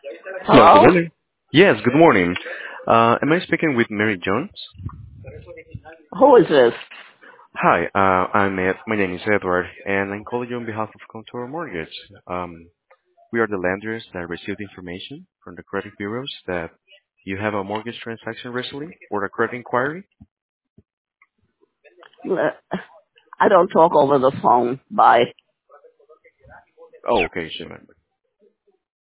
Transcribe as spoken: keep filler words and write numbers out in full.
Hello, good Hello? morning. Yes, good morning. Uh, am I speaking with Mary Jones? Who is this? Hi, uh, I'm Ed. My name is Edward, and I'm calling you on behalf of Contour Mortgage. Um, we are the lenders that received information from the credit bureaus that you have a mortgage transaction recently or a credit inquiry. I don't talk over the phone. Bye. Oh, okay, sure, ma'am.